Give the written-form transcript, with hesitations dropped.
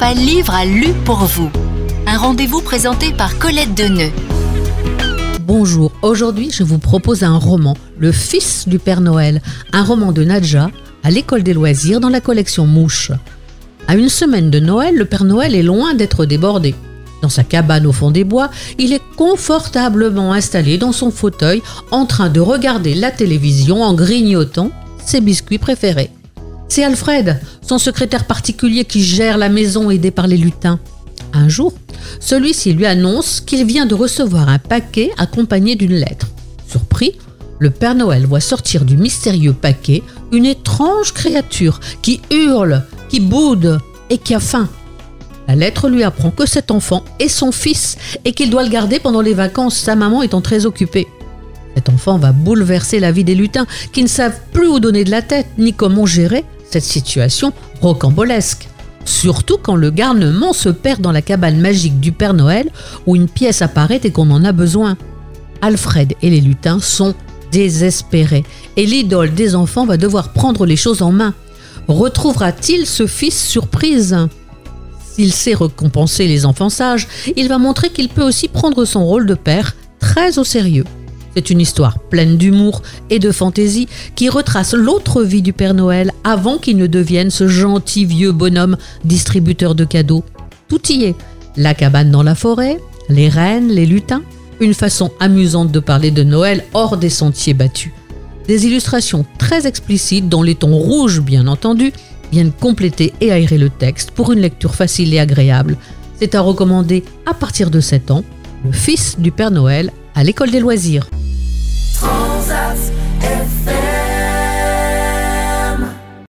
Papa Livre a lu pour vous. Un rendez-vous présenté par Colette Deneux. Bonjour, aujourd'hui je vous propose un roman, Le Fils du Père Noël, un roman de Nadja à l'école des loisirs dans la collection Mouche. À une semaine de Noël, le Père Noël est loin d'être débordé. Dans sa cabane au fond des bois, il est confortablement installé dans son fauteuil en train de regarder la télévision en grignotant ses biscuits préférés. C'est Alfred, son secrétaire particulier qui gère la maison aidé par les lutins. Un jour, celui-ci lui annonce qu'il vient de recevoir un paquet accompagné d'une lettre. Surpris, le Père Noël voit sortir du mystérieux paquet une étrange créature qui hurle, qui boude et qui a faim. La lettre lui apprend que cet enfant est son fils et qu'il doit le garder pendant les vacances, sa maman étant très occupée. Cet enfant va bouleverser la vie des lutins qui ne savent plus où donner de la tête ni comment gérer cette situation rocambolesque. Surtout quand le garnement se perd dans la cabane magique du Père Noël où une pièce apparaît et qu'on en a besoin. Alfred et les lutins sont désespérés et l'idole des enfants va devoir prendre les choses en main. Retrouvera-t-il ce fils surprise ? S'il sait récompenser les enfants sages, il va montrer qu'il peut aussi prendre son rôle de père très au sérieux. C'est une histoire pleine d'humour et de fantaisie qui retrace l'autre vie du Père Noël avant qu'il ne devienne ce gentil vieux bonhomme distributeur de cadeaux. Tout y est. La cabane dans la forêt, les rennes, les lutins, une façon amusante de parler de Noël hors des sentiers battus. Des illustrations très explicites dont les tons rouges, bien entendu, viennent compléter et aérer le texte pour une lecture facile et agréable. C'est à recommander à partir de 7 ans, Le Fils du Père Noël à l'école des loisirs. Transat FM.